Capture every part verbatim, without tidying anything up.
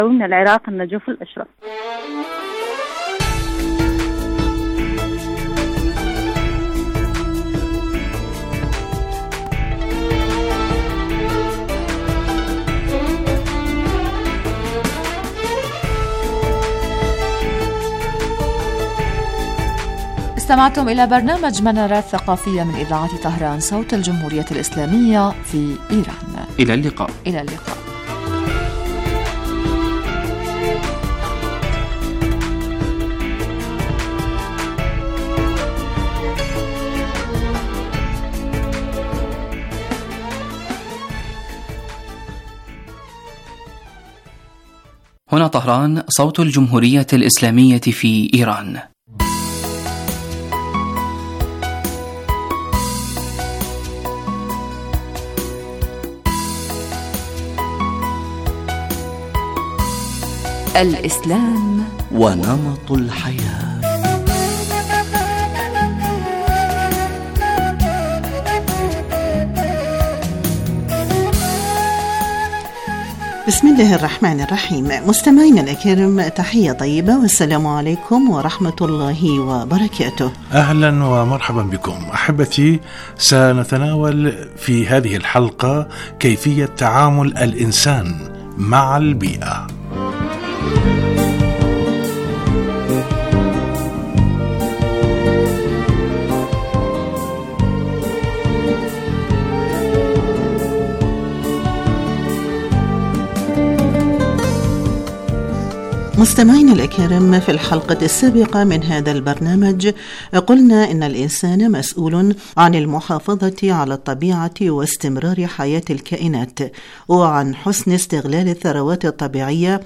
من العراق النجوف الأشرف. استمعتم إلى برنامج منارات ثقافية من إذاعة طهران صوت الجمهورية الإسلامية في إيران. إلى اللقاء. إلى اللقاء. هنا طهران صوت الجمهورية الإسلامية في إيران. الإسلام ونمط الحياة. بسم الله الرحمن الرحيم. مستمعينا الكرام، تحية طيبة والسلام عليكم ورحمة الله وبركاته. أهلا ومرحبا بكم أحبتي. سنتناول في هذه الحلقة كيفية تعامل الإنسان مع البيئة. مستمعينا الأكارم، في الحلقة السابقة من هذا البرنامج قلنا إن الإنسان مسؤول عن المحافظة على الطبيعة واستمرار حياة الكائنات، وعن حسن استغلال الثروات الطبيعية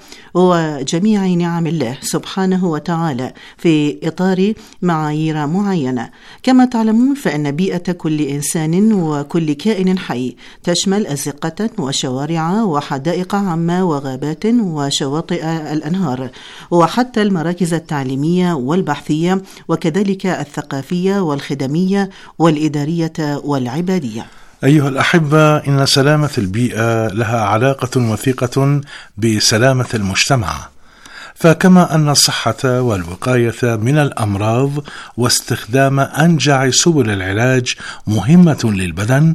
وجميع نعم الله سبحانه وتعالى في إطار معايير معينة. كما تعلمون فإن بيئة كل إنسان وكل كائن حي تشمل أزقة وشوارع وحدائق عامة وغابات وشواطئ الأنهار، وحتى المراكز التعليمية والبحثية، وكذلك الثقافية والخدمية والإدارية والعبادية. أيها الأحبة، إن سلامة البيئة لها علاقة وثيقة بسلامة المجتمع، فكما أن الصحة والوقاية من الأمراض واستخدام أنجع سبل العلاج مهمة للبدن،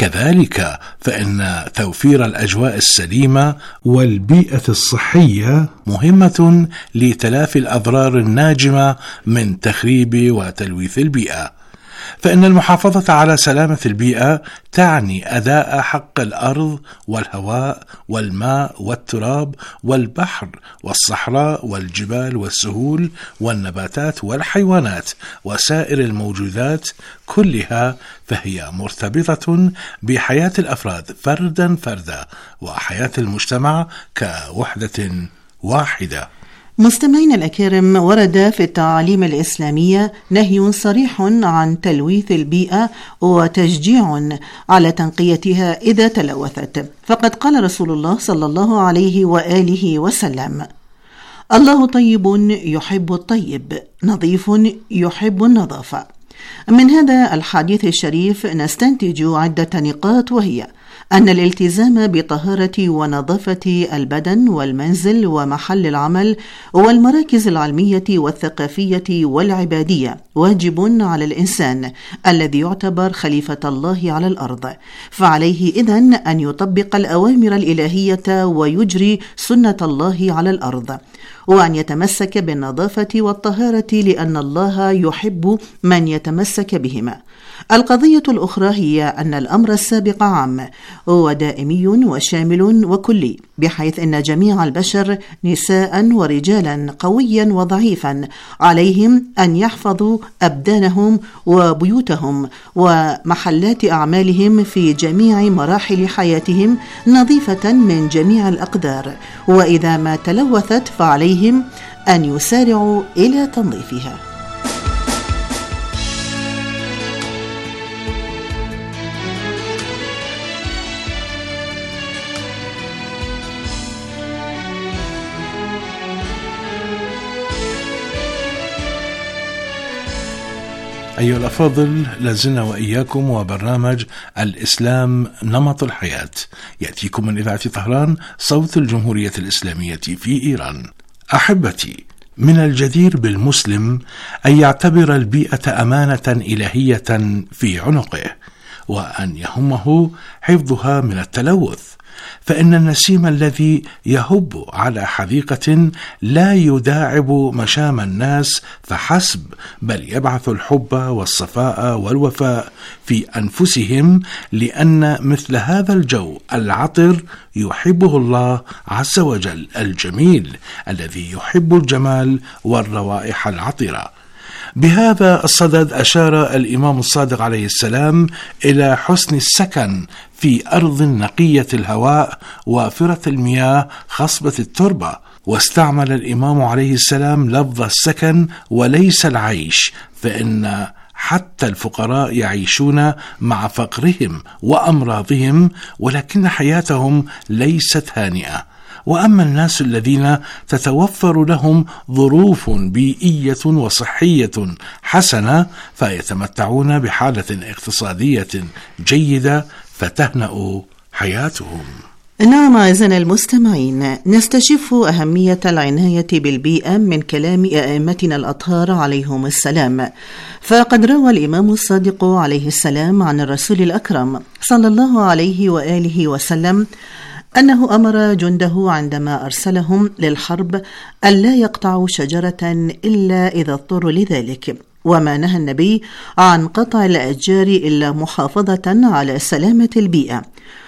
كذلك فإن توفير الأجواء السليمة والبيئة الصحية مهمة لتلافي الأضرار الناجمة من تخريب وتلويث البيئة. فإن المحافظة على سلامة البيئة تعني أداء حق الأرض والهواء والماء والتراب والبحر والصحراء والجبال والسهول والنباتات والحيوانات وسائر الموجودات كلها، فهي مرتبطة بحياة الأفراد فردا فردا وحياة المجتمع كوحدة واحدة. مستمعينا الأكارم، ورد في التعاليم الإسلامية نهي صريح عن تلويث البيئة وتشجيع على تنقيتها إذا تلوثت، فقد قال رسول الله صلى الله عليه وآله وسلم: الله طيب يحب الطيب، نظيف يحب النظافة. من هذا الحديث الشريف نستنتج عدة نقاط، وهي أن الالتزام بطهارة ونظافة البدن والمنزل ومحل العمل والمراكز العلمية والثقافية والعبادية واجب على الإنسان الذي يعتبر خليفة الله على الأرض، فعليه إذن أن يطبق الأوامر الإلهية ويجري سنة الله على الأرض، وأن يتمسك بالنظافة والطهارة لأن الله يحب من يتمسك بهما. القضية الأخرى هي أن الأمر السابق عام ودائمي وشامل وكلي، بحيث أن جميع البشر نساء ورجالا قويا وضعيفا عليهم أن يحفظوا أبدانهم وبيوتهم ومحلات أعمالهم في جميع مراحل حياتهم نظيفة من جميع الأقدار، وإذا ما تلوثت فعليهم أن يسارعوا إلى تنظيفها. أيها الأفاضل، لازلنا وإياكم وبرنامج الإسلام نمط الحياة يأتيكم من إذاعة طهران صوت الجمهورية الإسلامية في إيران. أحبتي، من الجدير بالمسلم أن يعتبر البيئة أمانة إلهية في عنقه، وأن يهمه حفظها من التلوث، فإن النسيم الذي يهب على حديقة لا يداعب مشام الناس فحسب، بل يبعث الحب والصفاء والوفاء في أنفسهم، لأن مثل هذا الجو العطر يحبه الله عز وجل الجميل، الذي يحب الجمال والروائح العطرة. بهذا الصدد أشار الإمام الصادق عليه السلام إلى حسن السكن في أرض نقية الهواء وافرة المياه خصبة التربة، واستعمل الإمام عليه السلام لفظ السكن وليس العيش، فإن حتى الفقراء يعيشون مع فقرهم وأمراضهم، ولكن حياتهم ليست هانئة. وأما الناس الذين تتوفر لهم ظروف بيئية وصحية حسنة فيتمتعون بحالة اقتصادية جيدة فتهنأ حياتهم. نعم أعزائنا المستمعين، نستشف أهمية العناية بالبيئة من كلام أئمتنا الأطهار عليهم السلام. فقد روى الإمام الصادق عليه السلام عن الرسول الأكرم صلى الله عليه وآله وسلم أنه أمر جنده عندما أرسلهم للحرب ألا يقطعوا شجرة إلا إذا اضطروا لذلك، وما نهى النبي عن قطع الأشجار إلا محافظة على سلامة البيئة،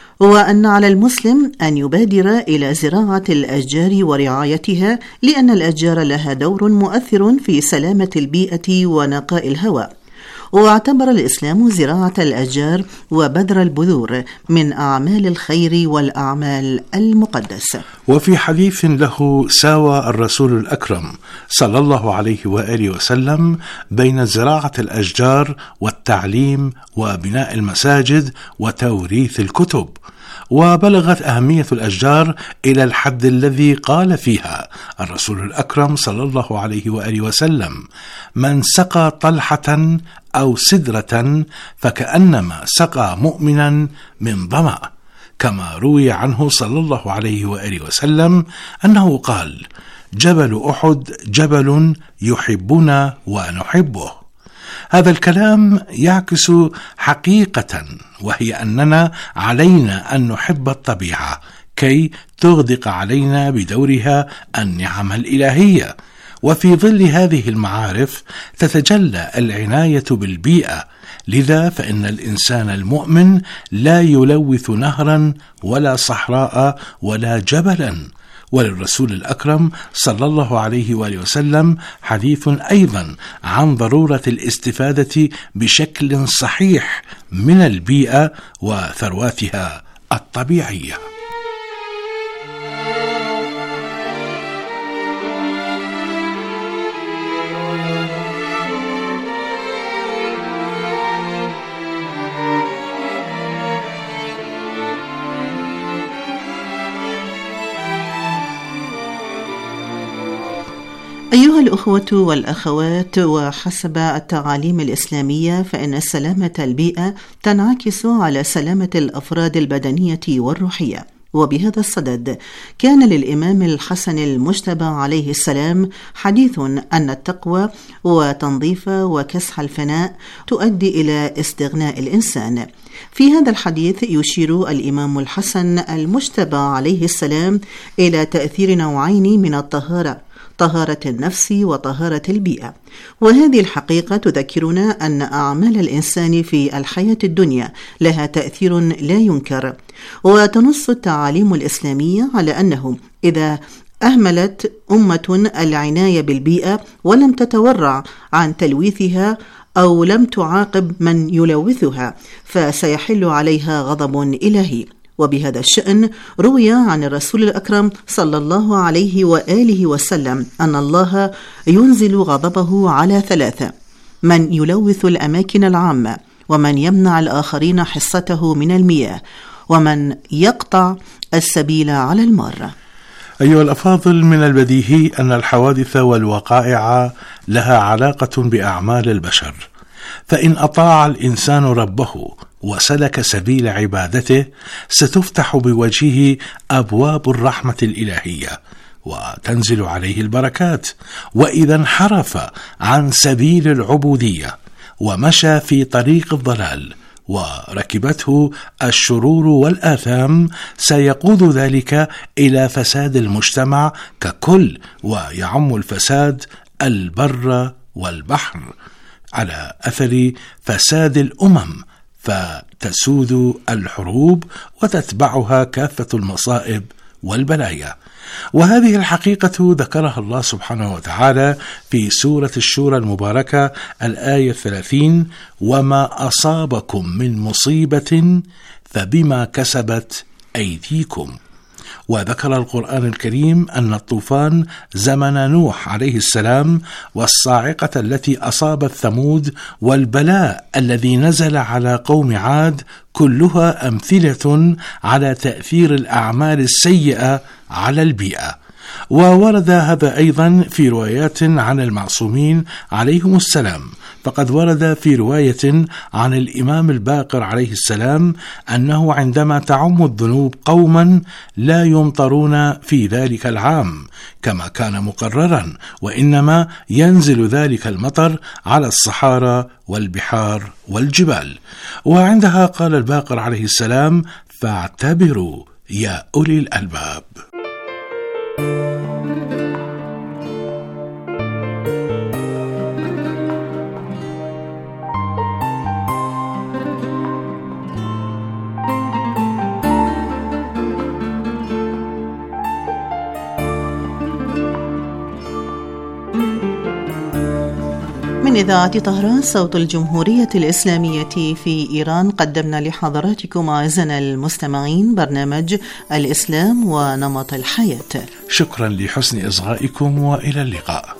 وأن على المسلم أن يبادر إلى زراعة الأشجار ورعايتها، لأن الأشجار لها دور مؤثر في سلامة البيئة ونقاء الهواء. واعتبر الإسلام زراعة الأشجار وبذر البذور من أعمال الخير والأعمال المقدسة. وفي حديث له ساوى الرسول الأكرم صلى الله عليه وآله وسلم بين زراعة الأشجار والتعليم وبناء المساجد وتوريث الكتب، وبلغت أهمية الأشجار إلى الحد الذي قال فيها الرسول الأكرم صلى الله عليه وآله وسلم: من سقى طلحة أو سدرة فكأنما سقى مؤمنا من ظمأ. كما روي عنه صلى الله عليه وآله وسلم أنه قال: جبل أحد جبل يحبنا ونحبه. هذا الكلام يعكس حقيقة، وهي أننا علينا أن نحب الطبيعة كي تغدق علينا بدورها النعم الإلهية. وفي ظل هذه المعارف تتجلى العناية بالبيئة، لذا فإن الإنسان المؤمن لا يلوث نهرا ولا صحراء ولا جبلا. وللرسول الأكرم صلى الله عليه وآله وسلم حديث أيضا عن ضرورة الاستفادة بشكل صحيح من البيئة وثرواتها الطبيعية. أيها الأخوة والأخوات، وحسب التعاليم الإسلامية فإن سلامة البيئة تنعكس على سلامة الأفراد البدنية والروحية. وبهذا الصدد كان للإمام الحسن المجتبى عليه السلام حديث أن التقوى وتنظيف وكسح الفناء تؤدي إلى استغناء الإنسان. في هذا الحديث يشير الإمام الحسن المجتبى عليه السلام إلى تأثير نوعين من الطهارة، طهارة النفس وطهارة البيئة. وهذه الحقيقة تذكرنا أن أعمال الإنسان في الحياة الدنيا لها تأثير لا ينكر. وتنص التعاليم الإسلامية على أنه إذا أهملت أمة العناية بالبيئة ولم تتورع عن تلويثها أو لم تعاقب من يلوثها فسيحل عليها غضب إلهي. وبهذا الشأن روي عن الرسول الأكرم صلى الله عليه وآله وسلم أن الله ينزل غضبه على ثلاثة: من يلوث الأماكن العامة، ومن يمنع الآخرين حصته من المياه، ومن يقطع السبيل على المارة. أيها الأفاضل، من البديهي أن الحوادث والوقائع لها علاقة بأعمال البشر، فإن أطاع الإنسان ربه وسلك سبيل عبادته ستفتح بوجهه أبواب الرحمة الإلهية وتنزل عليه البركات، وإذا انحرف عن سبيل العبودية ومشى في طريق الضلال وركبته الشرور والآثام سيقود ذلك إلى فساد المجتمع ككل، ويعم الفساد البر والبحر على أثر فساد الأمم، فتسود الحروب وتتبعها كافة المصائب والبلايا. وهذه الحقيقة ذكرها الله سبحانه وتعالى في سورة الشورى المباركة الآية الثلاثين: وما أصابكم من مصيبة فبما كسبت أيديكم. وذكر القرآن الكريم أن الطوفان زمن نوح عليه السلام والصاعقة التي أصابت ثمود والبلاء الذي نزل على قوم عاد كلها أمثلة على تأثير الأعمال السيئة على البيئة. وورد هذا أيضا في روايات عن المعصومين عليهم السلام، فقد ورد في رواية عن الإمام الباقر عليه السلام أنه عندما تعم الذنوب قوما لا يمطرون في ذلك العام كما كان مقررا، وإنما ينزل ذلك المطر على الصحارى والبحار والجبال. وعندها قال الباقر عليه السلام: فاعتبروا يا أولي الألباب. من إذاعة طهران صوت الجمهورية الإسلامية في إيران قدمنا لحضراتكم أعزائنا المستمعين برنامج الإسلام ونمط الحياة. شكرا لحسن إصغائكم وإلى اللقاء.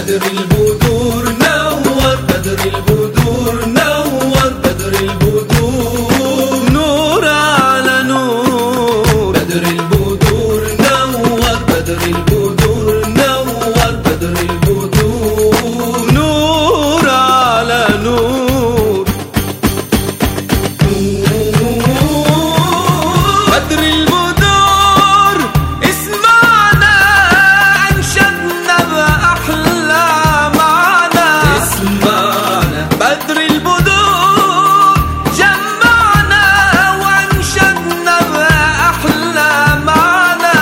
بدر البدور نور، بدر البدور نور، بدر البدور نور على نور، بدر البدور نور، بدر البدور نور، بدر البدور نور على نور، بدر البدور اسمعنا انشدنا بأحلى معنى، اسمعنا بدر البدور جمعنا وانشدنا بأحلى معنى،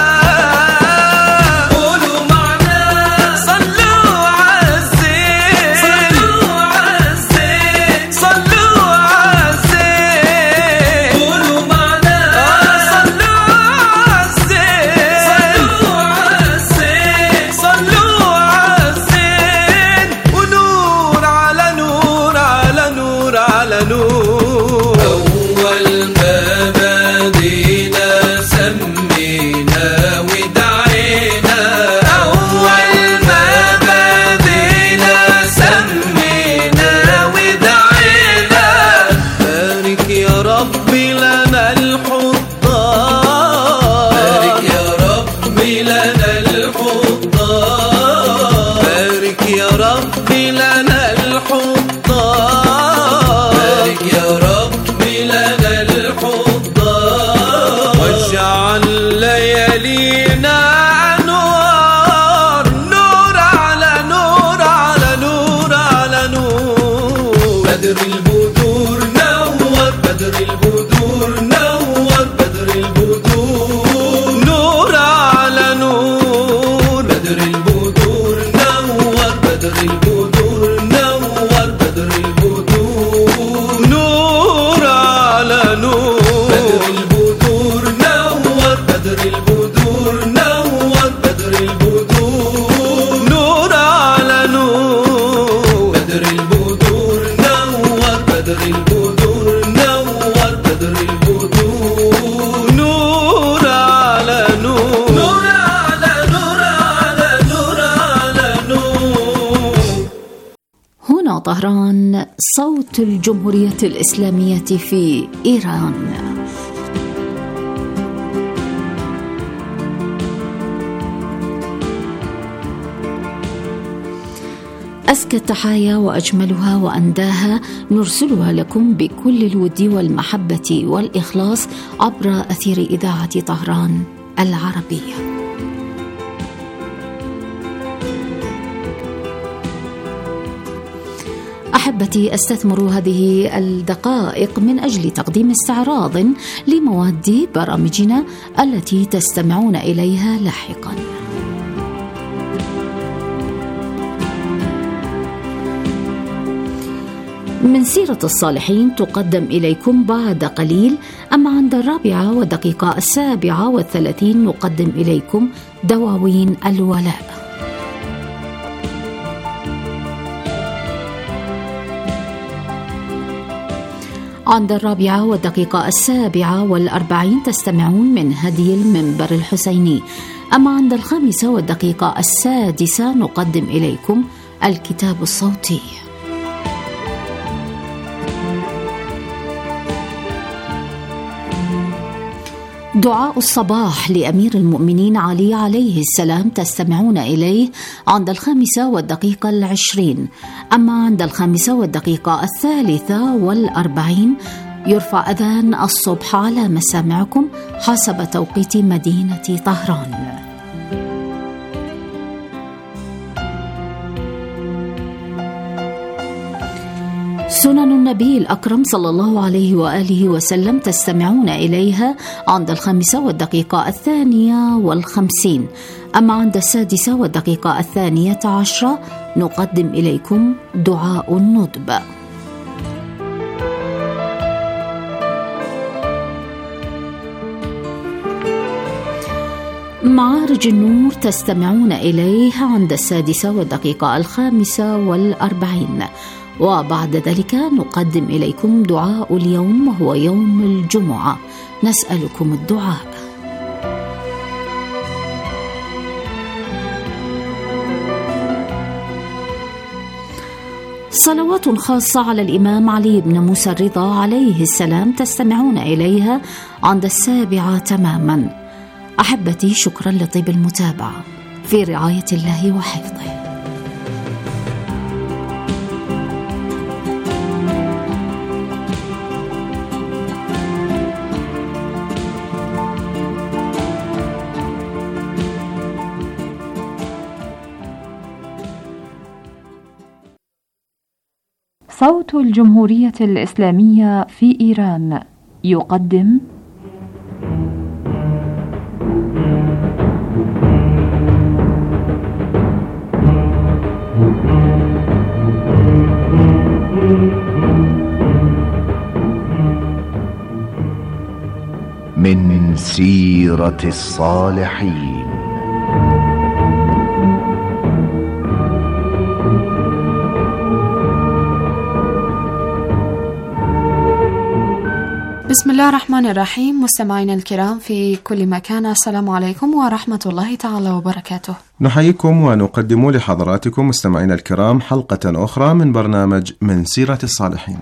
قولوا معنا صلوا عالزين، صلوا عالزين، صلوا عالزين، قولوا معنا صلوا عالزين، صلوا عالزين، صلوا عالزين، ونور على نور على نور على نور. أول ما بدينا سمينا ودعينا، أول ما بدينا سمينا ودعينا، بارك يا ربي لنا الحضار، بارك يا ربي لنا الحضار، بارك يا ربي لنا الحضار، بارك يا ربي لنا الحضار، واجعل ليالينا أنوار، نور على نور على نور على نور، بدر البدور نور، بدر البدور نور، بدر البدور نور على نور، بدر البدور نور، بدر البدور نور، بدر البدور نور على نور، بدر البدور نور، بدر البدور نور، بدر البدور نور على نور، بدر البدور نور، بدر البدور نور، بدر البدور نور على نور، نور على نور على نور على نور. هنا طهران، صوت الجمهورية الإسلامية في إيران. أزكى التحايا وأجملها وأنداها نرسلها لكم بكل الود والمحبة والإخلاص عبر أثير إذاعة طهران العربية. أحبتي، أستثمر هذه الدقائق من أجل تقديم استعراض لمواد برامجنا التي تستمعون إليها لاحقاً. من سيرة الصالحين تقدم إليكم بعد قليل، أما عند الرابعة والدقيقة السابعة والثلاثين نقدم إليكم دواوين الولاء. عند الرابعة والدقيقة السابعة والأربعين تستمعون من هدي المنبر الحسيني، أما عند الخامسة والدقيقة السادسة نقدم إليكم الكتاب الصوتي. دعاء الصباح لأمير المؤمنين علي عليه السلام تستمعون إليه عند الخامسة والدقيقة العشرين، أما عند الخامسة والدقيقة الثالثة والأربعين يرفع أذان الصبح على مسامعكم حسب توقيت مدينة طهران. سنن النبي الأكرم صلى الله عليه وآله وسلم تستمعون إليها عند الخامسة والدقيقة الثانية والخمسين، أما عند السادسة والدقيقة الثانية عشرة نقدم إليكم دعاء الندب. معارج النور تستمعون إليه عند السادسة والدقيقة الخامسة والأربعين، وبعد ذلك نقدم إليكم دعاء اليوم وهو يوم الجمعة، نسألكم الدعاء. صلوات خاصة على الإمام علي بن موسى الرضا عليه السلام تستمعون إليها عند السابعة تماما. أحبتي، شكرا لطيب المتابعة، في رعاية الله وحفظه. صوت الجمهورية الإسلامية في إيران يقدم من سيرة الصالحين. بسم الله الرحمن الرحيم. مستمعينا الكرام في كل مكان، السلام عليكم ورحمة الله تعالى وبركاته. نحييكم ونقدم لحضراتكم مستمعينا الكرام حلقة أخرى من برنامج من سيرة الصالحين.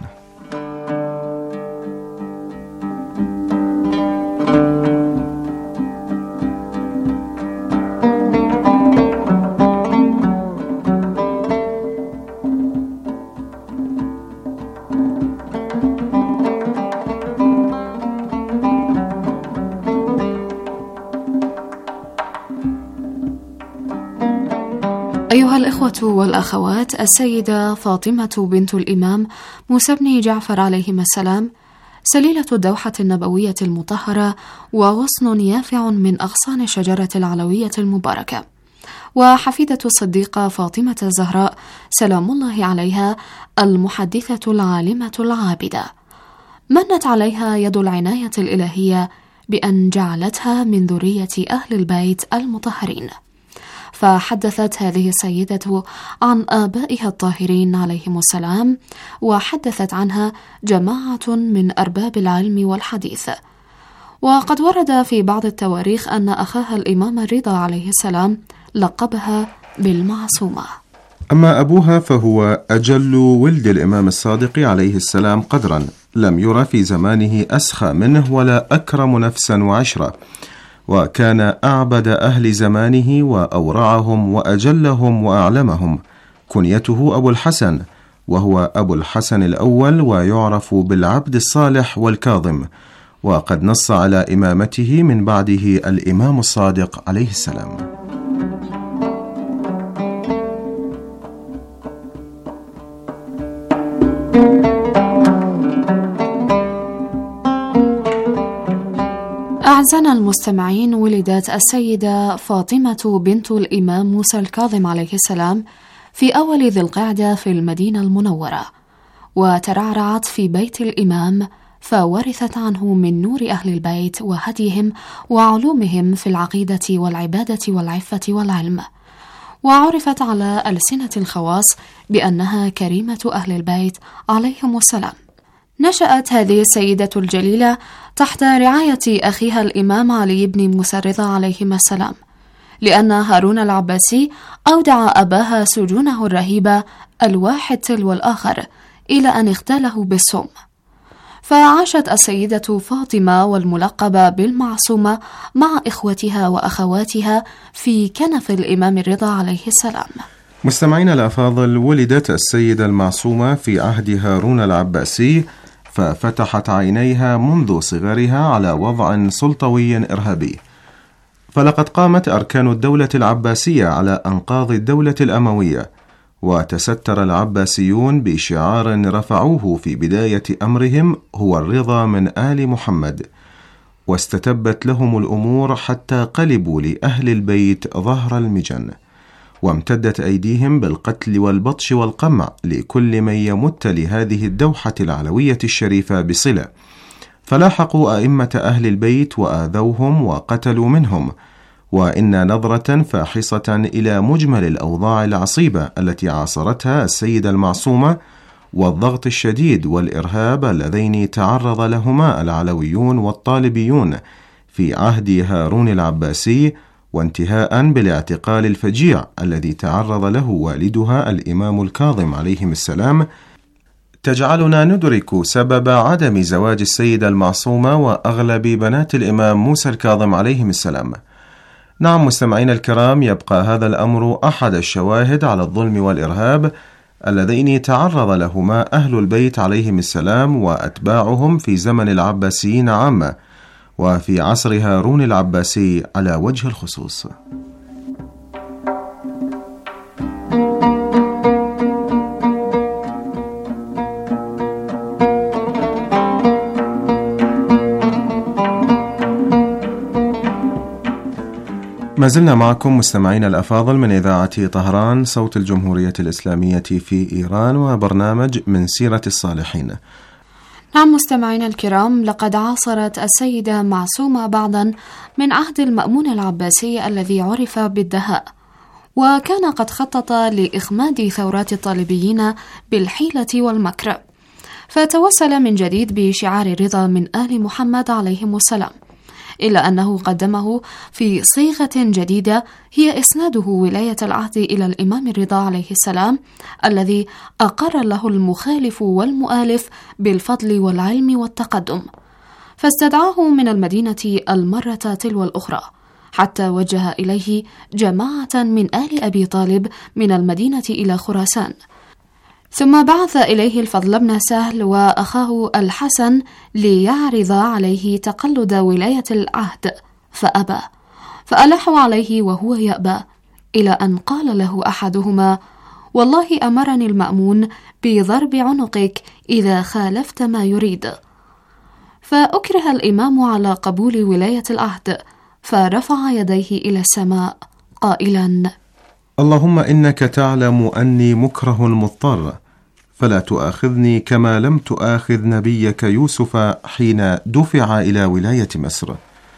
أيها الإخوة والأخوات، السيدة فاطمة بنت الإمام موسى بن جعفر عليهما السلام سليلة الدوحة النبوية المطهرة وغصن يافع من أغصان شجرة العلوية المباركة، وحفيدة الصديقة فاطمة الزهراء سلام الله عليها المحدثة العالمة العابدة، منت عليها يد العناية الإلهية بأن جعلتها من ذرية أهل البيت المطهرين. فحدثت هذه السيدة عن آبائها الطاهرين عليهم السلام، وحدثت عنها جماعة من أرباب العلم والحديث. وقد ورد في بعض التواريخ أن أخاها الإمام الرضا عليه السلام لقبها بالمعصومة. أما أبوها فهو أجل ولد الإمام الصادق عليه السلام قدرا، لم يرى في زمانه أسخى منه ولا أكرم نفسا وعشرة، وكان أعبد أهل زمانه وأورعهم وأجلهم وأعلمهم. كنيته أبو الحسن، وهو أبو الحسن الأول، ويعرف بالعبد الصالح والكاظم، وقد نص على إمامته من بعده الإمام الصادق عليه السلام. أعزائنا المستمعين، ولدت السيدة فاطمة بنت الإمام موسى الكاظم عليه السلام في أول ذي القعدة في المدينة المنورة، وترعرعت في بيت الإمام، فورثت عنه من نور أهل البيت وهديهم وعلومهم في العقيدة والعبادة والعفة والعلم، وعرفت على ألسنة الخواص بأنها كريمة أهل البيت عليهم السلام. نشأت هذه السيدة الجليلة تحت رعاية أخيها الإمام علي بن موسى الرضا عليهما السلام، لأن هارون العباسي أودع أباها سجونه الرهيبة الواحد تلو الآخر إلى أن اغتاله بالسم. فعاشت السيدة فاطمة والملقبة بالمعصومة مع إخوتها وأخواتها في كنف الإمام الرضا عليه السلام. مستمعين الأفاضل، ولدت السيدة المعصومة في عهد هارون العباسي، ففتحت عينيها منذ صغرها على وضع سلطوي إرهابي، فلقد قامت أركان الدولة العباسية على أنقاض الدولة الأموية، وتستر العباسيون بشعار رفعوه في بداية أمرهم هو الرضا من آل محمد، واستتبت لهم الأمور حتى قلبوا لأهل البيت ظهر المجن، وامتدت أيديهم بالقتل والبطش والقمع لكل من يمت لهذه الدوحة العلوية الشريفة بصلة، فلاحقوا أئمة أهل البيت وآذوهم وقتلوا منهم. وإن نظرة فاحصة إلى مجمل الأوضاع العصيبة التي عاصرتها السيدة المعصومة والضغط الشديد والإرهاب اللذين تعرض لهما العلويون والطالبيون في عهد هارون العباسي وانتهاء بالاعتقال الفجيع الذي تعرض له والدها الإمام الكاظم عليهم السلام، تجعلنا ندرك سبب عدم زواج السيدة المعصومة وأغلب بنات الإمام موسى الكاظم عليهم السلام. نعم مستمعين الكرام، يبقى هذا الأمر أحد الشواهد على الظلم والإرهاب اللذين تعرض لهما أهل البيت عليهم السلام وأتباعهم في زمن العباسيين عامة، وفي عصر هارون العباسي على وجه الخصوص. ما زلنا معكم مستمعين الأفاضل من إذاعة طهران صوت الجمهورية الإسلامية في إيران، وبرنامج من سيرة الصالحين. نعم مستمعينا الكرام، لقد عاصرت السيدة معصومة بعضا من عهد المأمون العباسي الذي عرف بالدهاء، وكان قد خطط لإخماد ثورات الطالبيين بالحيلة والمكر، فتوسل من جديد بشعار الرضا من آل محمد عليهم السلام، إلا أنه قدمه في صيغة جديدة هي إسناده ولاية العهد إلى الإمام الرضا عليه السلام، الذي أقر له المخالف والمؤالف بالفضل والعلم والتقدم، فاستدعاه من المدينة المرة تلو الأخرى، حتى وجه إليه جماعة من آل أبي طالب من المدينة إلى خراسان، ثم بعث إليه الفضل بن سهل وأخاه الحسن ليعرض عليه تقلد ولاية العهد، فأبى، فألحوا عليه وهو يأبى، إلى أن قال له أحدهما: والله أمرني المأمون بضرب عنقك إذا خالفت ما يريد. فأكره الإمام على قبول ولاية العهد، فرفع يديه إلى السماء قائلا: اللهم إنك تعلم أني مكره مضطر، فلا تؤاخذني كما لم تؤاخذ نبيك يوسف حين دفع إلى ولاية مصر.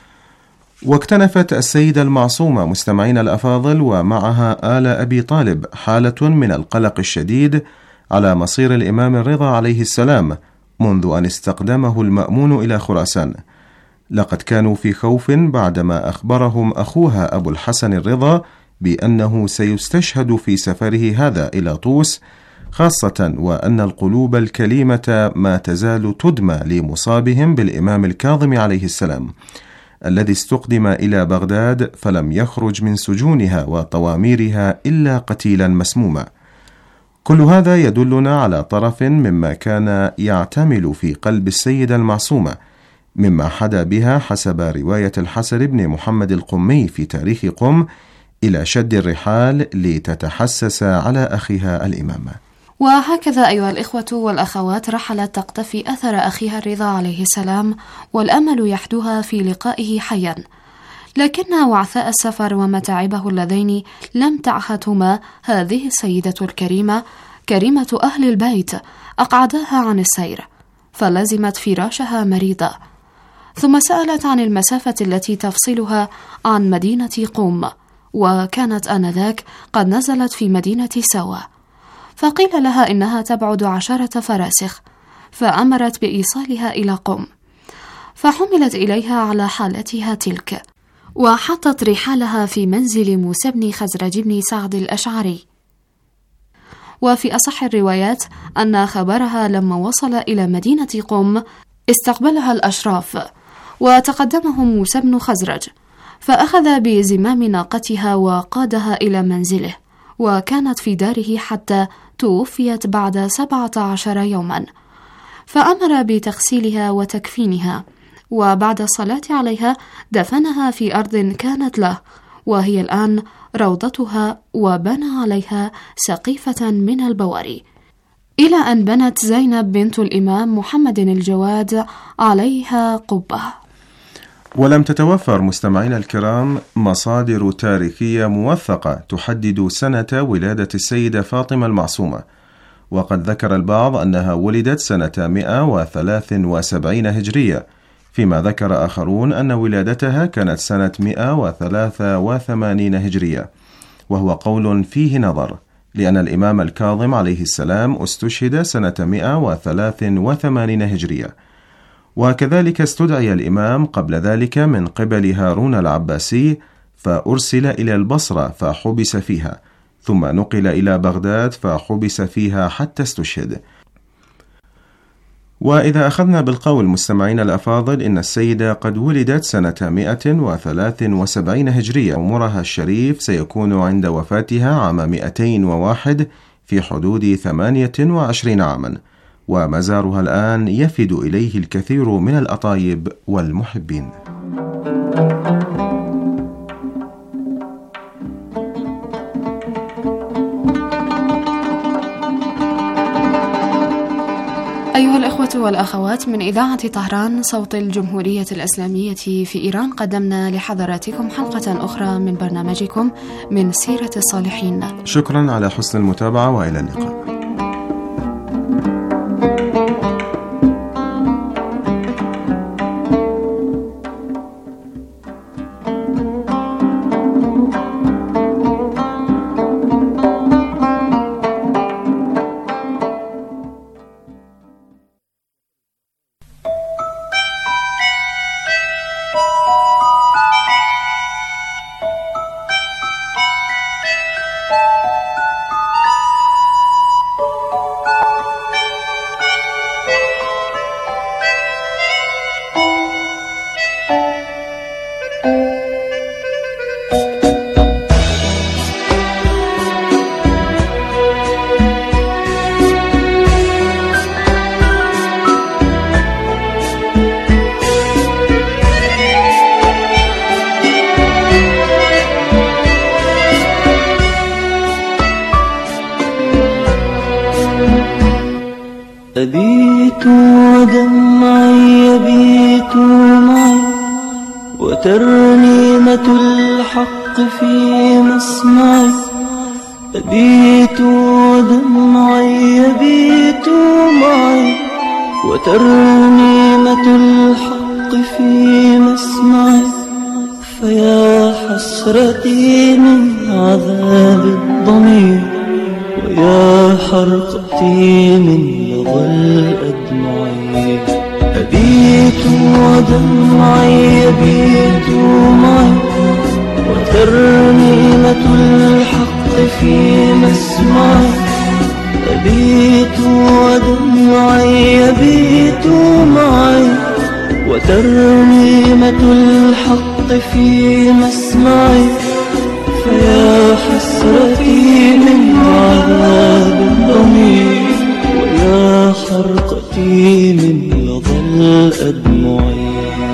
واكتنفت السيدة المعصومة مستمعين الأفاضل ومعها آل أبي طالب حالة من القلق الشديد على مصير الإمام الرضا عليه السلام منذ أن استقدمه المأمون إلى خراسان. لقد كانوا في خوف بعدما أخبرهم أخوها أبو الحسن الرضا بأنه سيستشهد في سفره هذا إلى طوس، خاصة وأن القلوب الكليمة ما تزال تدمى لمصابهم بالإمام الكاظم عليه السلام، الذي استقدم إلى بغداد فلم يخرج من سجونها وطواميرها إلا قتيلا مسموما. كل هذا يدلنا على طرف مما كان يعتمل في قلب السيدة المعصومة، مما حدا بها حسب رواية الحسن بن محمد القمي في تاريخ قم إلى شد الرحال لتتحسس على أخيها الإمام. وهكذا أيها الإخوة والأخوات رحلت تقتفي أثر أخيها الرضا عليه السلام، والأمل يحدوها في لقائه حيا، لكن وعثاء السفر ومتاعبه اللذين لم تعهدهما هذه السيدة الكريمة كريمة أهل البيت أقعداها عن السير، فلزمت فراشها مريضة، ثم سألت عن المسافة التي تفصلها عن مدينة قم، وكانت آنذاك قد نزلت في مدينة سوا، فقيل لها إنها تبعد عشرة فراسخ، فأمرت بإيصالها إلى قم، فحملت إليها على حالتها تلك، وحطت رحالها في منزل موسى بن خزرج بن سعد الأشعري. وفي أصح الروايات أن خبرها لما وصل إلى مدينة قم استقبلها الأشراف، وتقدمهم موسى بن خزرج، فأخذ بزمام ناقتها وقادها إلى منزله، وكانت في داره حتى توفيت بعد سبعة عشر يوما، فأمر بتغسيلها وتكفينها، وبعد الصلاة عليها دفنها في أرض كانت له، وهي الآن روضتها، وبنى عليها سقيفة من البواري، إلى أن بنت زينب بنت الإمام محمد الجواد عليها قبة. ولم تتوفر مستمعين الكرام مصادر تاريخية موثقة تحدد سنة ولادة السيدة فاطمة المعصومة، وقد ذكر البعض أنها ولدت سنة مئة وثلاث وسبعين هجرية، فيما ذكر آخرون أن ولادتها كانت سنة مئة وثلاث وثمانين هجرية، وهو قول فيه نظر، لأن الإمام الكاظم عليه السلام استشهد سنة مئة وثلاث وثمانين هجرية، وكذلك استدعي الإمام قبل ذلك من قبل هارون العباسي، فأرسل إلى البصرة فحبس فيها، ثم نقل إلى بغداد فحبس فيها حتى استشهد. وإذا أخذنا بالقول مستمعين الأفاضل إن السيدة قد ولدت سنة مئة وثلاث وسبعين هجرية، عمرها الشريف سيكون عند وفاتها عام مئتين وواحد في حدود ثمانية وعشرين عاما، ومزارها الآن يفد إليه الكثير من الأطايب والمحبين. أيها الأخوة والأخوات، من إذاعة طهران صوت الجمهورية الإسلامية في إيران، قدمنا لحضراتكم حلقة أخرى من برنامجكم من سيرة الصالحين. شكرا على حسن المتابعة، وإلى اللقاء. أبيت ودمعي يبيت معي وترنيمة الحق في مسمعي. أبيت ودمعي يبيت معي وترنيمة الحق في مسمعي. فيا حسرتي من عذاب الضمير ويا حرقتي من لظى الأدمعي. أبيت ودمعي يبيت معي وترنيمة الحق في مسمعي. أبيت ودمعي يبيت معي وترنيمة الحق في مسمعي. فيا حسرتي من عذاب الضمير ويا حرقتي من لظى الأدمعي.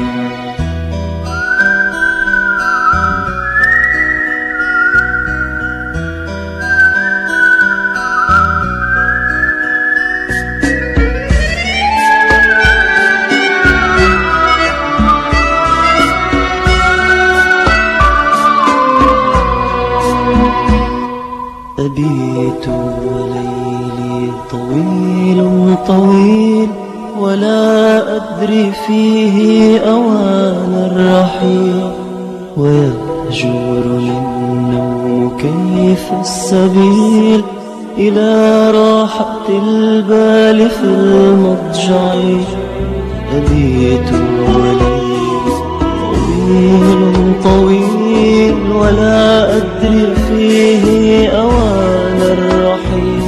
أبيت وليلي طويل طويل ولا أدري فيه أوان الرحيل. ويهجرني النوم كيف السبيل إلى راحة البال في المضجع. أبيت وليلي طويل طويل ولا أدري فيه أوان الرحيل.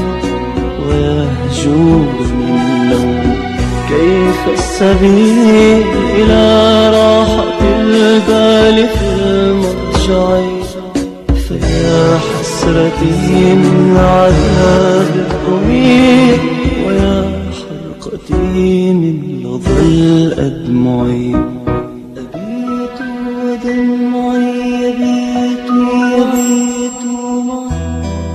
ويهجرني النوم كيف السبيل إلى راحة البال في المضجع. فيا حسرتي من عذاب الضمير ويا حرقتي من لظى الأدمعي. أبيت ودمعي يبيت يبيت معي.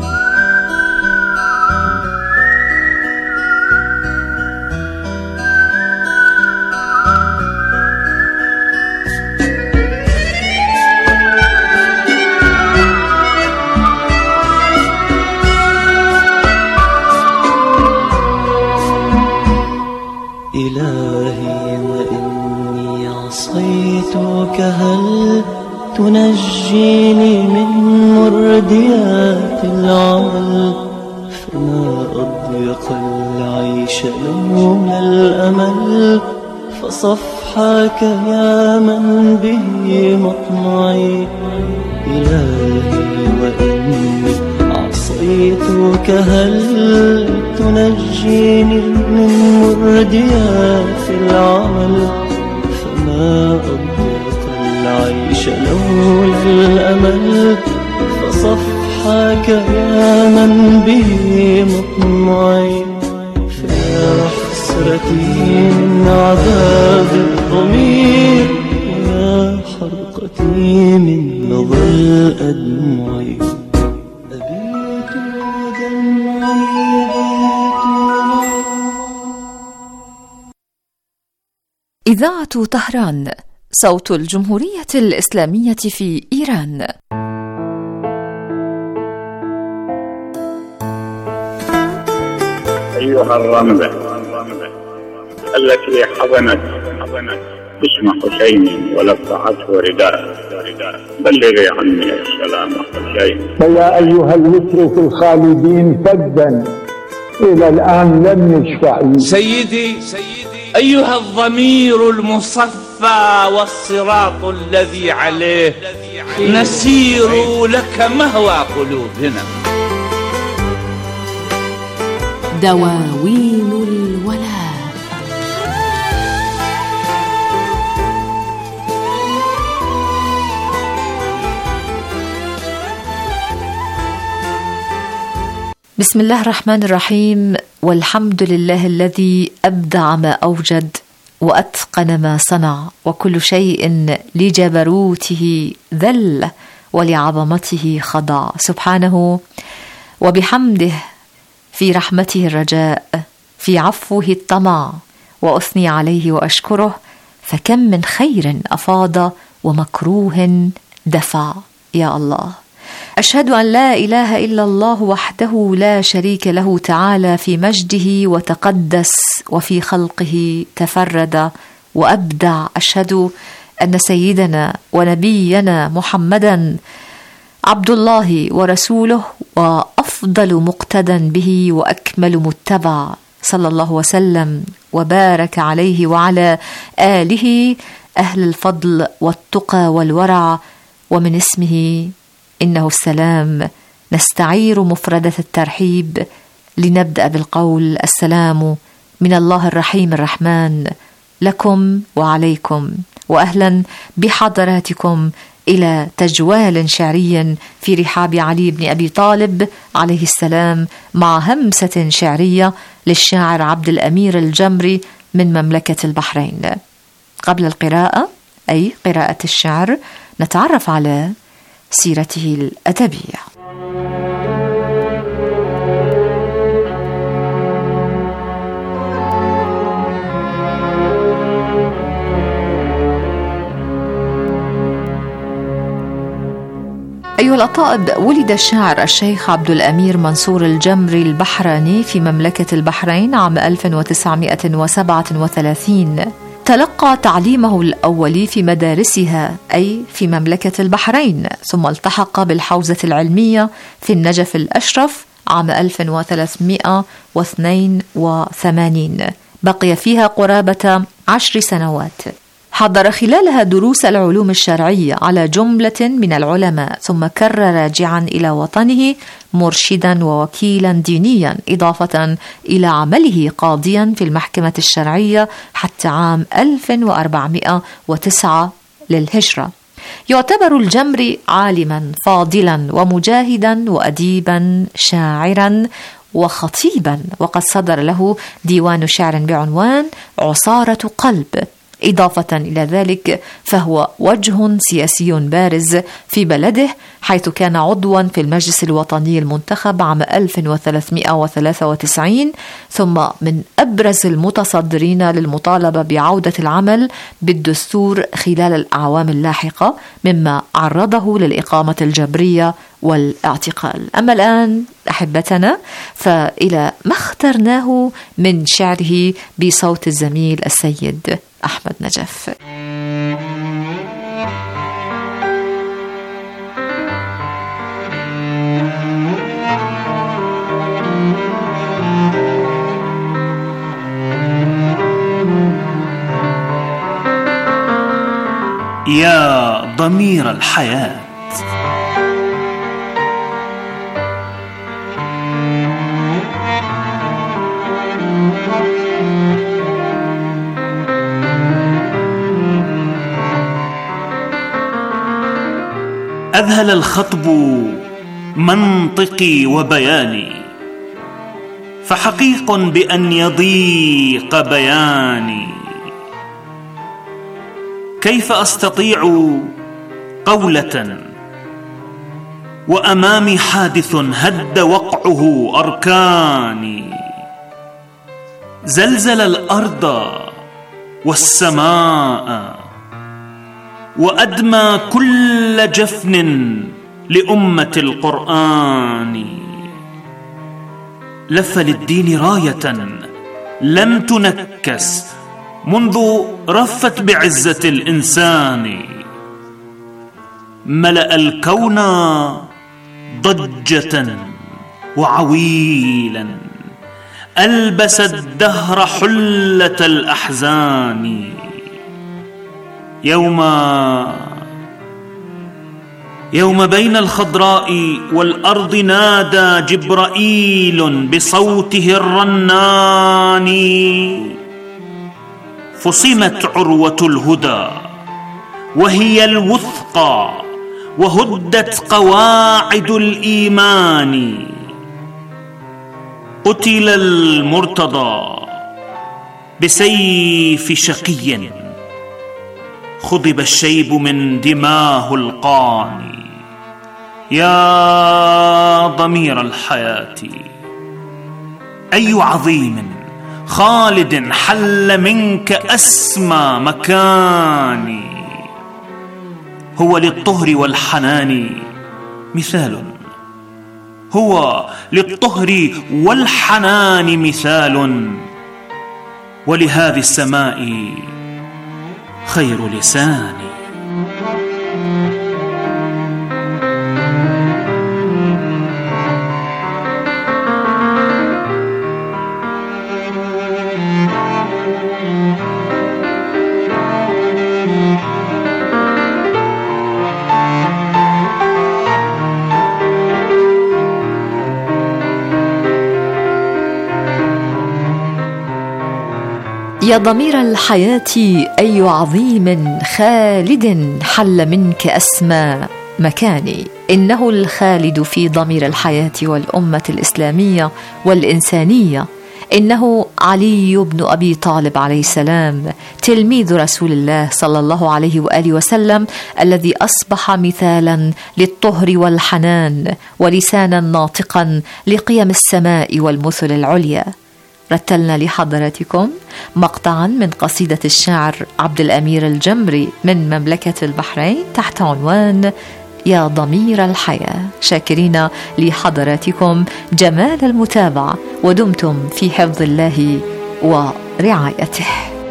إلهي وإني عصيتك هل تنجيني من مرديات العمل؟ فما أضيق العيش لولا الأمل فصفحك يا من به مطمعي. إلهي وإني عصيتك هل تنجيني من مرديات العمل؟ فما أضيق العيش لولا الأمل. فصفحك يا من به مطمعي. فيا حسرتي من عذاب الضمير ويا حرقتي من نظر أدمعي. أبيت ودمعي إذاعة طهران، صوت الجمهورية الإسلامية في إيران. أيها الرملة التي حضنت اسم حسين ولفعته رداء، بلغي عني السلام حسين. فيا أيها الوتر في الخالدين فدا إلى الآن لم يشفع. سيدي أيها الضمير المصفى والصراط الذي عليه نسير لك مهوى قلوبنا. دواوين الولاء. بسم الله الرحمن الرحيم، والحمد لله الذي أبدع ما أوجد وأتقن ما صنع، وكل شيء لجبروته ذل ولعظمته خضع، سبحانه وبحمده، في رحمته الرجاء، في عفوه الطمع، وأثني عليه وأشكره، فكم من خير أفاض ومكروه دفع. يا الله، أشهد أن لا إله إلا الله وحده لا شريك له تعالى في مجده وتقدس وفي خلقه تفرد وأبدع. أشهد أن سيدنا ونبينا محمدا عبد الله ورسوله وأفضل مقتدى به وأكمل متبع، صلى الله وسلم وبارك عليه وعلى آله أهل الفضل والتقى والورع. ومن اسمه إنه السلام نستعير مفردة الترحيب لنبدأ بالقول: السلام من الله الرحيم الرحمن لكم وعليكم، وأهلا بحضراتكم إلى تجوال شعري في رحاب علي بن أبي طالب عليه السلام، مع همسة شعرية للشاعر عبد الأمير الجمري من مملكة البحرين. قبل القراءة، أي قراءة الشعر، نتعرف على سيرته الأدبية. أيها الأطائب، ولد الشاعر الشيخ عبد الأمير منصور الجمري البحراني في مملكة البحرين عام ألف وتسعمائة وسبعة وثلاثين. تلقى تعليمه الأولي في مدارسها، أي في مملكة البحرين، ثم التحق بالحوزة العلمية في النجف الأشرف عام ألف وثلاثمائة واثنين وثمانين، بقي فيها قرابة عشر سنوات. حضر خلالها دروس العلوم الشرعية على جملة من العلماء، ثم كر راجعا إلى وطنه مرشدا ووكيلا دينيا، إضافة إلى عمله قاضيا في المحكمة الشرعية حتى عام ألف وأربعمائة وتسعة للهجرة. يعتبر الجمري عالما فاضلا ومجاهدا وأديبا شاعرا وخطيبا، وقد صدر له ديوان شعر بعنوان عصارة قلب. إضافة إلى ذلك فهو وجه سياسي بارز في بلده، حيث كان عضوا في المجلس الوطني المنتخب عام ألف وثلاثمائة وثلاثة وتسعين، ثم من أبرز المتصدرين للمطالبة بعودة العمل بالدستور خلال الأعوام اللاحقة، مما عرضه للإقامة الجبرية والاعتقال. أما الآن أحبتنا، فإلى ما اخترناه من شعره بصوت الزميل السيد أحمد نجف. يا ضمير الحياة. أذهل الخطب منطقي وبياني، فحقيق بأن يضيق بياني. كيف أستطيع قولة وأمامي حادث هد وقعه أركاني، زلزل الأرض والسماء وأدمى كل جفن لأمة القرآن. لف للدين راية لم تنكس منذ رفت بعزة الإنسان، ملأ الكون ضجة وعويلا، ألبس الدهر حلة الأحزان. يوم يوم بين الخضراء والأرض نادى جبرائيل بصوته الرنان، فصمت عروة الهدى وهي الوثقى، وهدت قواعد الإيمان. قتل المرتضى بسيف شقي، خضب الشيب من دماه القاني. يا ضمير الحياة، أي عظيم خالد حل منك أسمى مكاني. هو للطهر والحنان مثال، هو للطهر والحنان مثال، ولهذه السماء خير لساني. يا ضمير الحياة، أي عظيم خالد حل منك أسمى مكاني. إنه الخالد في ضمير الحياة والأمة الإسلامية والإنسانية، إنه علي بن أبي طالب عليه السلام، تلميذ رسول الله صلى الله عليه وآله وسلم، الذي أصبح مثالا للطهر والحنان، ولسانا ناطقا لقيم السماء والمثل العليا. رتلنا لحضراتكم مقطعا من قصيدة الشاعر عبد الأمير الجمري من مملكة البحرين تحت عنوان يا ضمير الحياة، شاكرين لحضراتكم جمال المتابعة، ودمتم في حفظ الله ورعايته.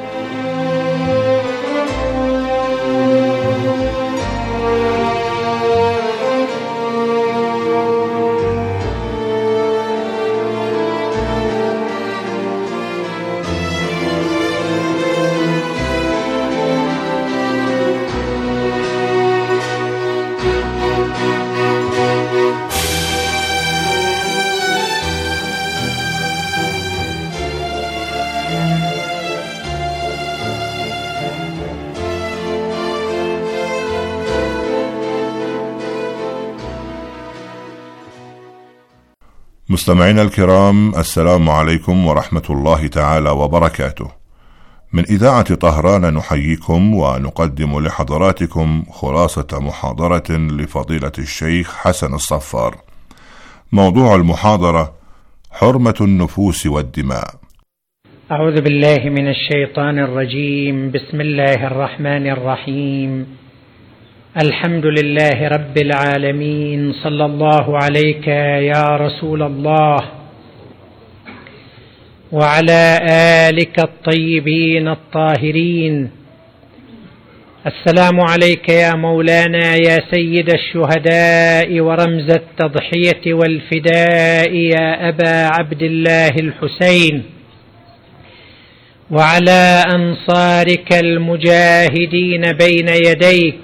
مستمعينا الكرام، السلام عليكم ورحمة الله تعالى وبركاته. من إذاعة طهران نحييكم ونقدم لحضراتكم خلاصة محاضرة لفضيلة الشيخ حسن الصفار. موضوع المحاضرة: حرمة النفوس والدماء. أعوذ بالله من الشيطان الرجيم. بسم الله الرحمن الرحيم. الحمد لله رب العالمين، صلى الله عليك يا رسول الله وعلى آلك الطيبين الطاهرين. السلام عليك يا مولانا يا سيد الشهداء ورمز التضحية والفداء، يا أبا عبد الله الحسين، وعلى أنصارك المجاهدين بين يديك.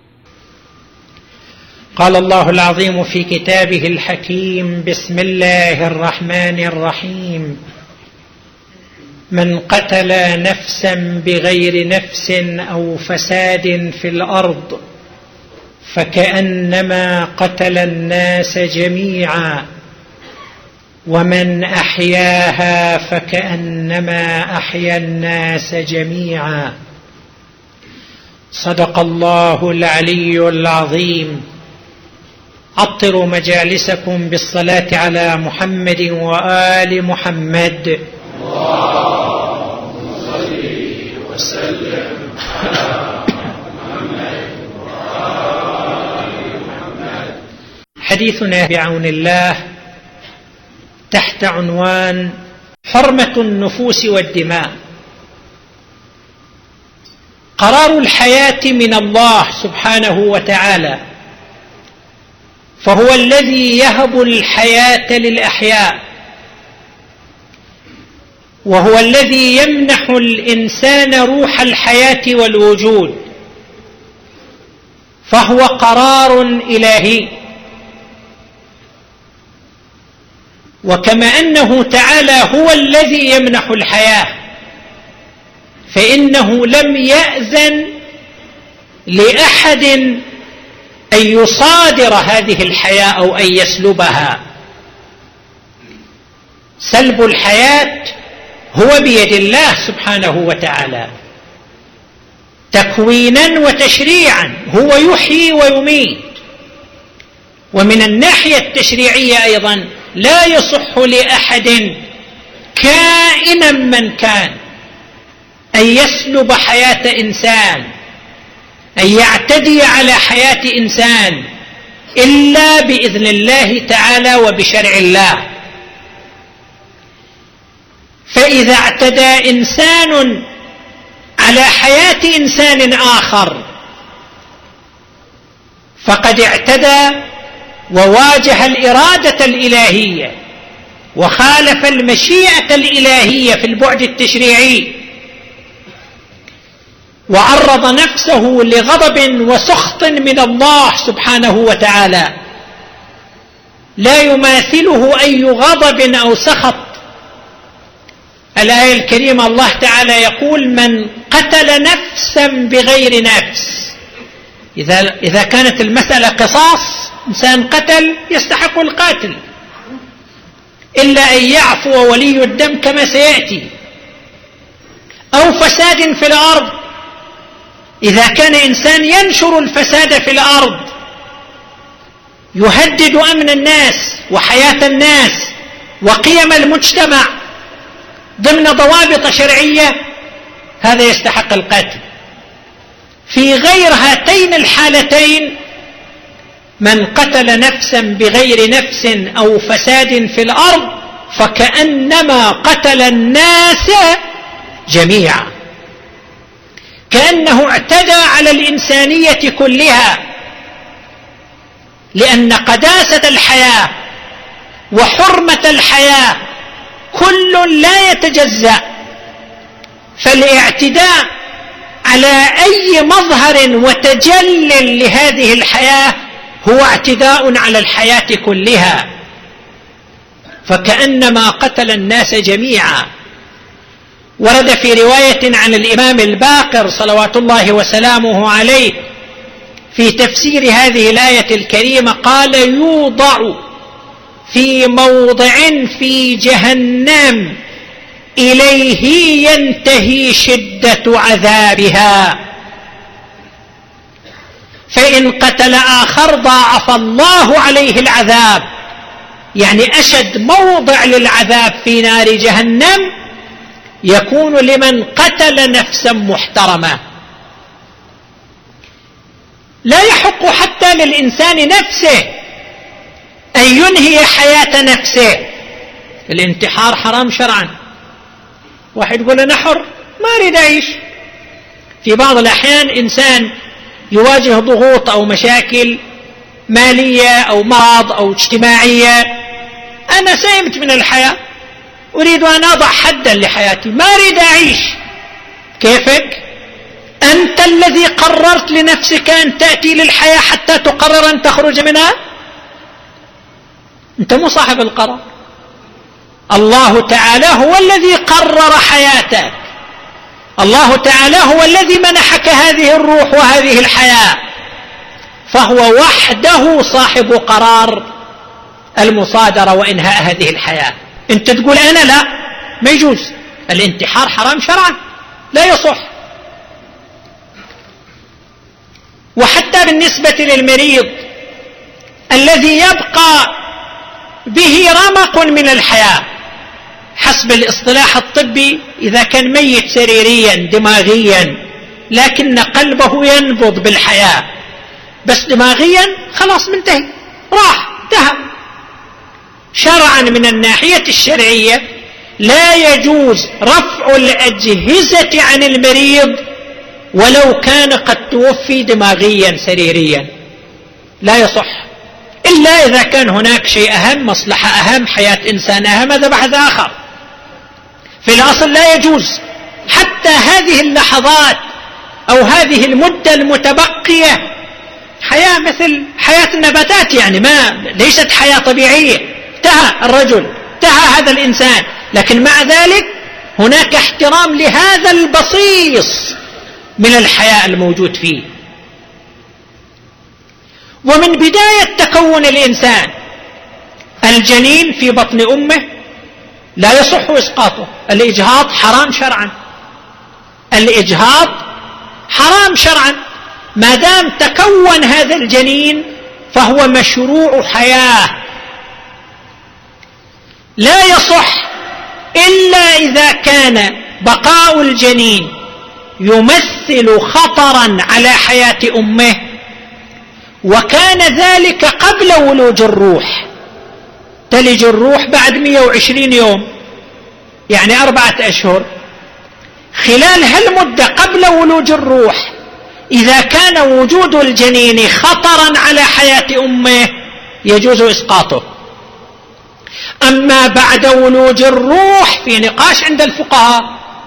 قال الله العظيم في كتابه الحكيم: بسم الله الرحمن الرحيم: من قتل نفسا بغير نفس أو فساد في الأرض فكأنما قتل الناس جميعا، ومن أحياها فكأنما أحيا الناس جميعا. صدق الله العلي العظيم. عطروا مجالسكم بالصلاة على محمد وآل محمد. اللهم صل وسلم على محمد وآل محمد. حديثنا بعون الله تحت عنوان حرمة النفوس والدماء. قرار الحياة من الله سبحانه وتعالى، فهو الذي يهب الحياة للأحياء، وهو الذي يمنح الإنسان روح الحياة والوجود، فهو قرار إلهي. وكما أنه تعالى هو الذي يمنح الحياة، فإنه لم يأذن لأحد أن يصادر هذه الحياة أو أن يسلبها. سلب الحياة هو بيد الله سبحانه وتعالى تكوينا وتشريعا، هو يحيي ويميت. ومن الناحية التشريعية أيضا لا يصح لأحد كائنا من كان أن يسلب حياة إنسان، أن يعتدي على حياة إنسان إلا بإذن الله تعالى وبشرع الله. فإذا اعتدى إنسان على حياة إنسان آخر فقد اعتدى وواجه الإرادة الإلهية وخالف المشيئة الإلهية في البعد التشريعي، وعرض نفسه لغضب وسخط من الله سبحانه وتعالى لا يماثله أي غضب أو سخط. الآية الكريمة الله تعالى يقول: من قتل نفسا بغير نفس. إذا, إذا كانت المسألة قصاص، إنسان قتل يستحق القاتل إلا أن يعفو ولي الدم كما سيأتي. أو فساد في الأرض، إذا كان إنسان ينشر الفساد في الأرض يهدد أمن الناس وحياة الناس وقيم المجتمع ضمن ضوابط شرعية، هذا يستحق القتل. في غير هاتين الحالتين، من قتل نفسا بغير نفس أو فساد في الأرض فكأنما قتل الناس جميعا، كأنه اعتدى على الإنسانية كلها، لأن قداسة الحياة وحرمة الحياة كل لا يتجزأ. فالاعتداء على أي مظهر وتجل لهذه الحياة هو اعتداء على الحياة كلها، فكأنما قتل الناس جميعا. ورد في رواية عن الإمام الباقر صلوات الله وسلامه عليه في تفسير هذه الآية الكريمة قال: يوضع في موضع في جهنم إليه ينتهي شدة عذابها، فإن قتل آخر ضاعف الله عليه العذاب. يعني أشد موضع للعذاب في نار جهنم يكون لمن قتل نفسا محترمة. لا يحق حتى للإنسان نفسه أن ينهي حياة نفسه. الانتحار حرام شرعا. واحد يقول أنا حر ما أريد أعيش. في بعض الأحيان إنسان يواجه ضغوط أو مشاكل مالية أو مرض أو اجتماعية، أنا سئمت من الحياة أريد أن أضع حدا لحياتي، ما أريد أعيش. كيفك؟ أنت الذي قررت لنفسك أن تأتي للحياة حتى تقرر أن تخرج منها. أنت مو صاحب القرار. الله تعالى هو الذي قرر حياتك، الله تعالى هو الذي منحك هذه الروح وهذه الحياة، فهو وحده صاحب قرار المصادرة وإنهاء هذه الحياة. أنت تقول أنا لا، ما يجوز، الانتحار حرام شرعا لا يصح. وحتى بالنسبة للمريض الذي يبقى به رمق من الحياة حسب الاصطلاح الطبي، إذا كان ميت سريريا دماغيا لكن قلبه ينبض بالحياة بس دماغيا خلاص منتهي، راح انتهى. شرعا من الناحية الشرعية لا يجوز رفع الأجهزة عن المريض ولو كان قد توفي دماغيا سريريا، لا يصح إلا إذا كان هناك شيء أهم، مصلحة أهم، حياة إنسان أهم، هذا بحث آخر. في الأصل لا يجوز حتى هذه اللحظات أو هذه المدة المتبقية حياة مثل حياة النباتات، يعني ما ليست حياة طبيعية، انتهى الرجل، انتهى هذا الإنسان، لكن مع ذلك هناك احترام لهذا البصيص من الحياة الموجود فيه. ومن بداية تكون الإنسان الجنين في بطن أمه لا يصح إسقاطه، الإجهاض حرام شرعا، الإجهاض حرام شرعا، ما دام تكون هذا الجنين فهو مشروع حياة، لا يصح إلا إذا كان بقاء الجنين يمثل خطرا على حياة أمه وكان ذلك قبل ولوج الروح. تلج الروح بعد مئة وعشرين يوم، يعني أربعة أشهر. خلال هالمدة قبل ولوج الروح إذا كان وجود الجنين خطرا على حياة أمه يجوز إسقاطه. أما بعد ولوج الروح في نقاش عند الفقهاء،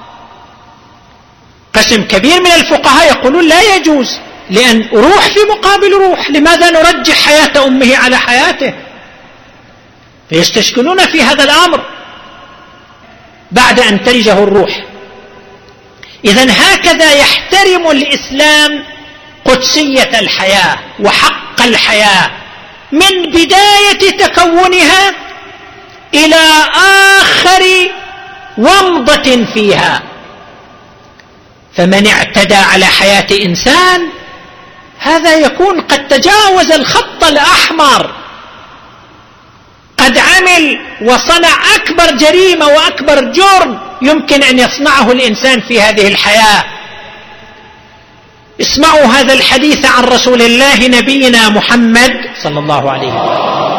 قسم كبير من الفقهاء يقولون لا يجوز، لأن روح في مقابل روح، لماذا نرجح حياة أمه على حياته؟ فيستشكلون في هذا الأمر بعد أن تلجه الروح. إذن هكذا يحترم الإسلام قدسية الحياة وحق الحياة من بداية تكونها إلى آخر ومضة فيها. فمن اعتدى على حياة إنسان هذا يكون قد تجاوز الخط الأحمر، قد عمل وصنع أكبر جريمة وأكبر جرم يمكن أن يصنعه الإنسان في هذه الحياة. اسمعوا هذا الحديث عن رسول الله نبينا محمد صلى الله عليه وسلم.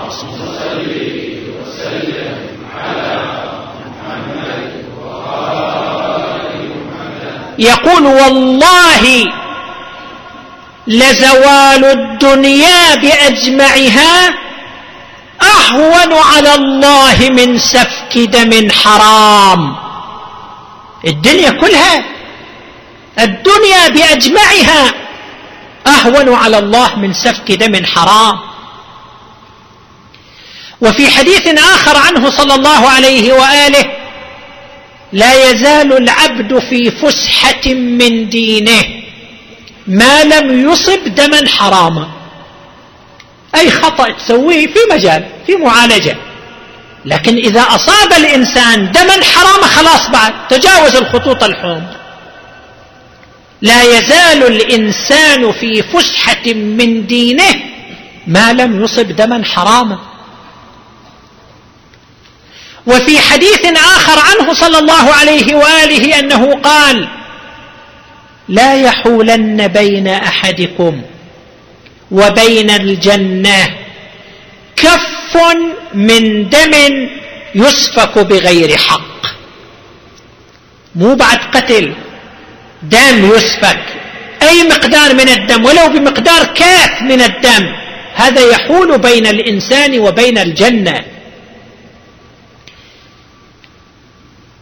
يقول: والله لزوال الدنيا بأجمعها أهون على الله من سفك دم حرام. الدنيا كلها، الدنيا بأجمعها أهون على الله من سفك دم حرام. وفي حديث آخر عنه صلى الله عليه وآله: لا يزال العبد في فسحة من دينه ما لم يصب دما حراما. أي خطأ تسويه في مجال، في معالجة، لكن إذا أصاب الإنسان دما حراما خلاص بعد تجاوز الخطوط الحمر. لا يزال الإنسان في فسحة من دينه ما لم يصب دما حراما. وفي حديث آخر عنه صلى الله عليه وآله أنه قال: لا يحولن بين أحدكم وبين الجنة كف من دم يسفك بغير حق. مو بعد قتل، دم يسفك، أي مقدار من الدم ولو بمقدار كاف من الدم، هذا يحول بين الإنسان وبين الجنة.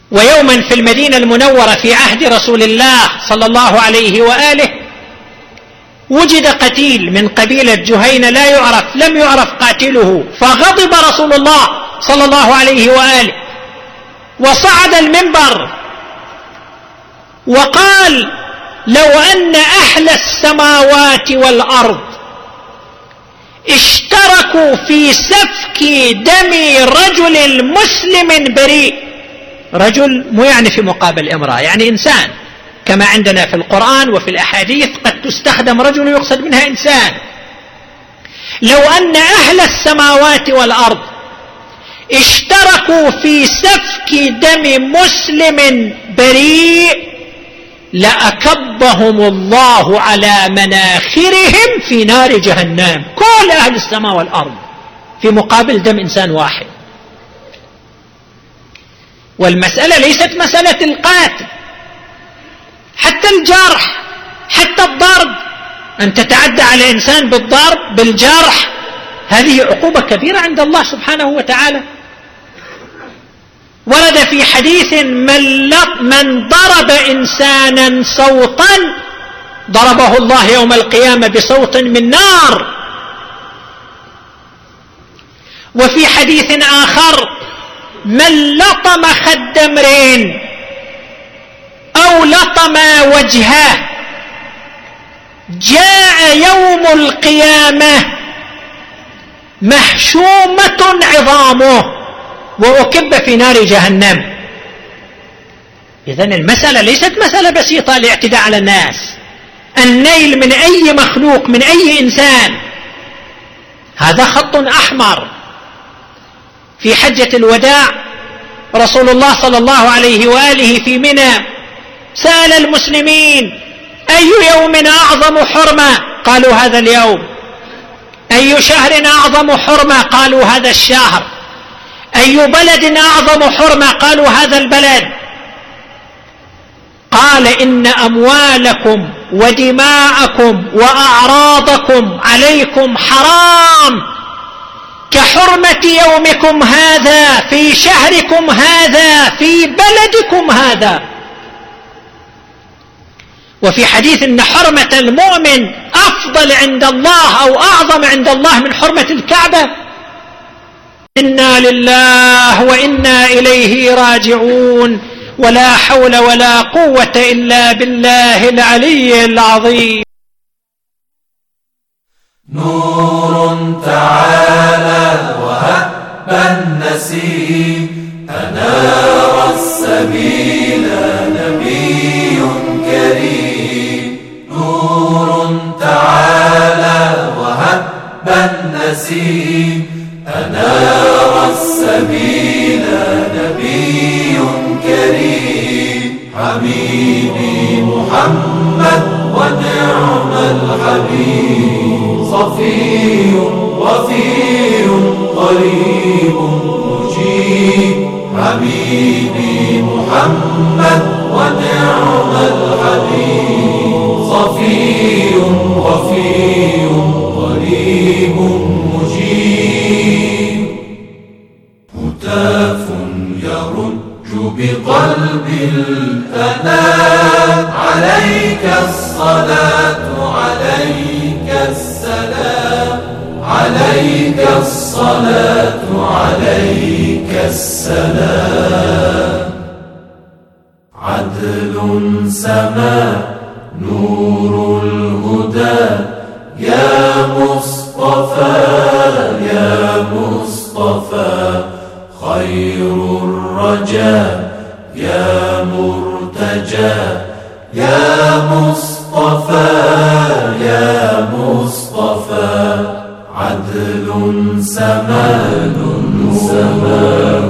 ويوما في المدينة المنورة في عهد رسول الله صلى الله عليه وآله وجد قتيل من قبيلة جهينة لا يعرف لم يعرف قاتله، فغضب رسول الله صلى الله عليه وآله وصعد المنبر وقال: لو أن أهل السماوات والأرض اشتركوا في سفك دم رجل مسلم بريء، رجل مو يعني في مقابل امرأة، يعني إنسان، كما عندنا في القرآن وفي الأحاديث قد تستخدم رجل يقصد منها إنسان. لو أن أهل السماوات والأرض اشتركوا في سفك دم مسلم بريء لأكبهم الله على مناخرهم في نار جهنم، كل أهل السماء والأرض في مقابل دم إنسان واحد. والمسألة ليست مسألة القاتل، حتى الجرح، حتى الضرب، أن تتعدى على إنسان بالضرب بالجرح هذه عقوبة كبيرة عند الله سبحانه وتعالى. ورد في حديث: من, من ضرب إنسانا صوتا ضربه الله يوم القيامة بصوت من نار. وفي حديث آخر: من لطم خد امرئ أو لطم وجهه جاء يوم القيامة محشومة عظامه وأكب في نار جهنم. إذن المسألة ليست مسألة بسيطة الاعتداء على الناس، النيل من أي مخلوق من أي إنسان هذا خط أحمر. في حجة الوداع رسول الله صلى الله عليه وآله في منى سأل المسلمين: أي يوم أعظم حرمة؟ قالوا هذا اليوم. أي شهر أعظم حرمة؟ قالوا هذا الشهر. أي بلد أعظم حرمة؟ قالوا هذا البلد. قال: إن أموالكم ودماءكم وأعراضكم عليكم حرام كحرمة يومكم هذا في شهركم هذا في بلدكم هذا. وفي حديث إن حرمة المؤمن أفضل عند الله أو أعظم عند الله من حرمة الكعبة. إنا لله وإنا إليه راجعون، ولا حول ولا قوة إلا بالله العلي العظيم. نور تعالى وهب النسيم أنار السبيل نبي كريم. نور تعالى وهب النسيم أنار السبيل نبي كريم. حبيبي محمد ونعم الحبيب، صفي وفي قريب مجيب. حبيبي محمد ونعم الحبيب، صفي وفي قريب مجيب. هتاف يرج بقلب الأنام، عليك الصلاة عليك السلام، عليك الصلاة عليك السلام. عدل سما نور الهدى يا مصطفى يا مصطفى، خير الرجاء يا مرتجى يا مصطفى يا مصطفى. عدل سما